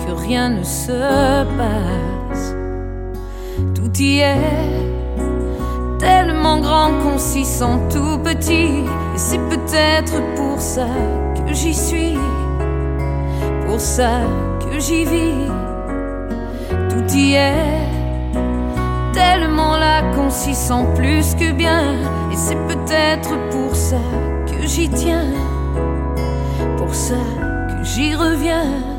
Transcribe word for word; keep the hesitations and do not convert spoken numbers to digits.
que rien ne se passe. Tout y est tellement grand qu'on s'y sent tout petit. Et c'est peut-être pour ça que j'y suis, pour ça que j'y vis. Tout y est tellement là qu'on s'y sent plus que bien. Et c'est peut-être pour ça que j'y tiens, pour ça que j'y reviens.